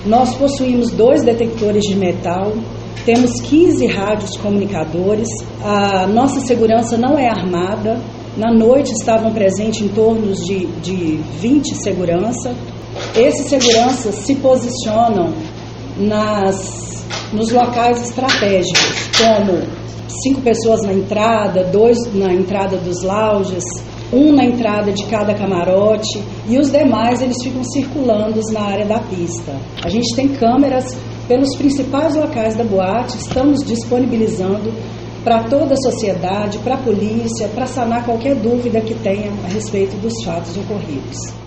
Nós possuímos 2 detectores de metal, temos 15 rádios comunicadores, a nossa segurança não é armada. Na noite estavam presentes em torno de 20 seguranças. Esses seguranças se posicionam nos locais estratégicos, como 5 pessoas na entrada, 2 na entrada dos lounges, 1 na entrada de cada camarote, e os demais eles ficam circulando na área da pista. A gente tem câmeras pelos principais locais da boate, estamos disponibilizando para toda a sociedade, para a polícia, para sanar qualquer dúvida que tenha a respeito dos fatos ocorridos.